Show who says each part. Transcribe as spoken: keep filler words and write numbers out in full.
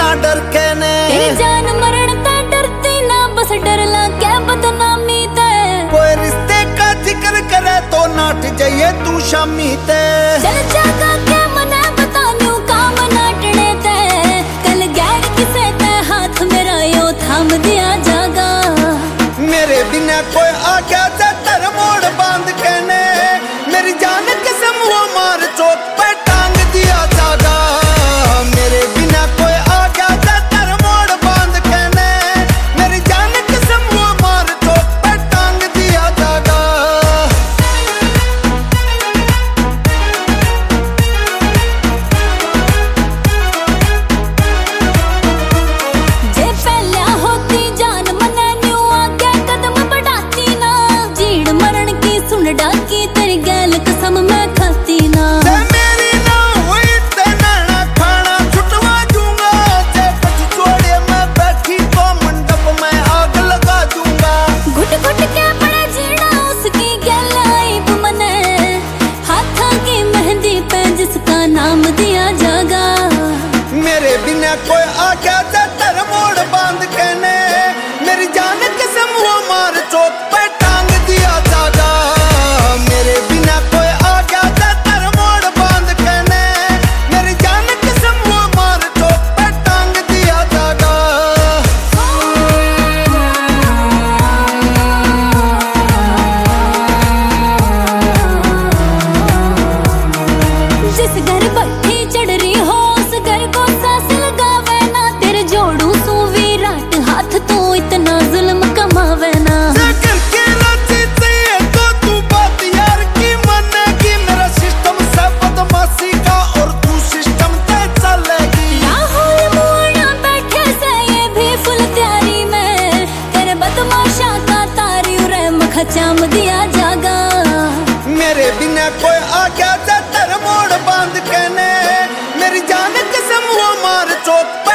Speaker 1: डर के ने
Speaker 2: तेरी जान मरण ता डरती ना, बस डर लगे बदनामी ते।
Speaker 1: कोई रिश्ते का जिक्र करे तो नाट जाइए तू शामी ते।
Speaker 2: चल जागा के मने बतान्यू काम नाटने ते, कल गैर किसे ते हाथ मेरा यो थाम दिया जागा।
Speaker 1: मेरे बिना कोई आ गया जा तर मोड़ बांध के ने, मेरी जान कसम वो मार चौक पे टांग दिया जागा। मेरे बिना कोई आ गया जा तर मोड़ बांध के ने, मेरी जान कसम वो मार चौक पे टांग दिया जागा।
Speaker 2: जे पहले होती जान मने न्यू आगे कदम बढ़ाती ना, जीड़ मरण की सुन डाकी तेरी गैल कसम मैं खाती ना। जिसका नाम दिया जागा।
Speaker 1: मेरे बिना कोई आ गया जा तर मोड़ बांध के ने, मेरी जान कसम वो मार चौक पे टांग दिया जागा। मेरे बिना कोई आ गया जा तर मोड़ बांध के ने, मेरी जान कसम वो मार चौक पे टांग दिया जागा।
Speaker 2: जिस घर भट्टी चढ़ रही हो उस घर को सास लगावे ना, तेरे जोड़ू सू विराट हाथ तो इतना जुल्म कमावे ना।
Speaker 1: करके राजी चाहिए तो तू बात यार की मानेगी, मेरा सिस्टम से बदमाशी का और तू सिस्टम पे चलेगी।
Speaker 2: राहुल मोड़ा बैठे से ये भी फुल तैयारी में, तेरे बदमाशा का तारी उरे मखा चाम दिया जागा।
Speaker 1: मेरे बिना कोई आ गया जा तर मोड़ बांध के ने, मेरी जान कसम वो मार चौक